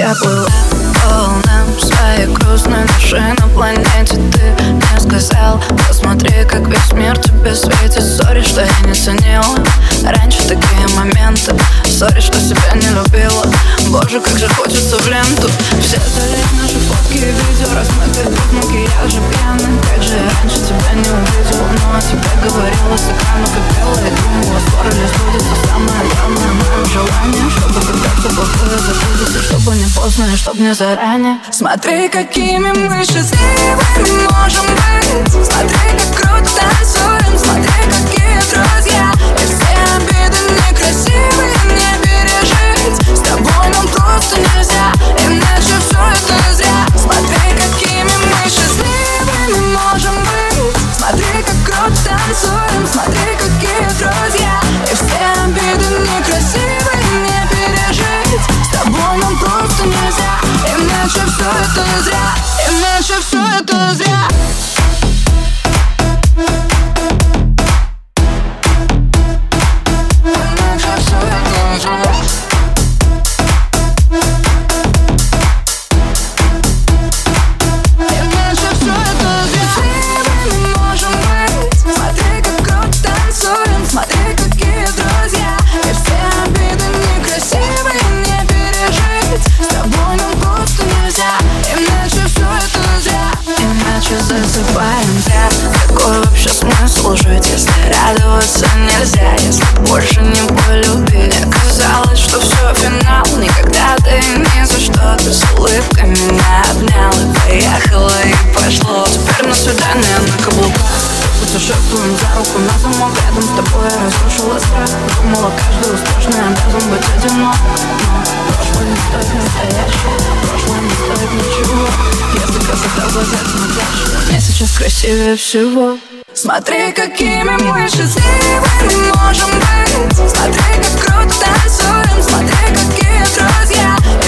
я плыла по волнам своей грустной души на планете. Ты мне сказал: посмотри, как весь мир тебе светит. Сори, что я не ценила раньше такие моменты. Сори, что себя не любила. Боже, как же хочется в ленту. Все залить наши фотки и видео, размытые без макияжа, пьяный. Как же я раньше тебя не увидела, но о тебе говорила с экрана, как пела и думала. Скоро ли сбудется самое главное мое желание, чтобы когда все плохое забудется, чтобы не поздно и чтоб не заранее. Смотри, какими мы счастливыми можем быть. Смотри, как круто танцуем. Смотри, какие друзья. И все обиды некрасивые не пережить. С тобой нам просто нельзя, иначе все это зря. Смотри, какими мы счастливыми можем быть. Смотри, как круто танцуем. Смотри, какие друзья. И все обиды некрасивые не пережить. С тобой нам просто нельзя, иначе все это зря. Иначе все это зря. Засыпаем зря. Какой вообще смысл жить, если радоваться нельзя? Если больше не полюбить. Мне казалось, что все финал. Никогда ты ни за что. Ты с улыбкой меня обнял и поехала, и пошло. Теперь на свидание на каблуках. Путешествуем за руку на замок. Рядом с тобой я разрушила страх. Думала, каждый успешный обязан быть одинок. Но прошлое не стоит настоящего. Прошлое не стоит ничего, если красота в глазах смотришь. Мне сейчас красивее всего. Смотри, какими мы счастливыми можем быть. Смотри, как круто танцуем. Смотри, какие друзья.